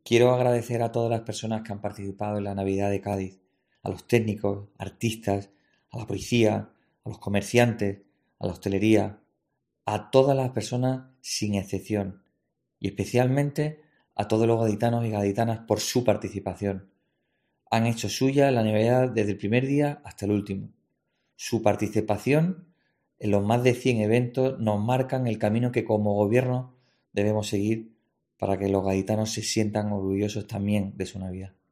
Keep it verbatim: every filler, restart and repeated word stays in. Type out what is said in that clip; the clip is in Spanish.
Quiero agradecer a todas las personas que han participado en la Navidad de Cádiz, a los técnicos, artistas, a la policía, a los comerciantes, a la hostelería, a todas las personas sin excepción y especialmente a todos los gaditanos y gaditanas por su participación. Han hecho suya la Navidad desde el primer día hasta el último. Su participación en los más de cien eventos nos marcan el camino que como gobierno debemos seguir para que los gaditanos se sientan orgullosos también de su Navidad.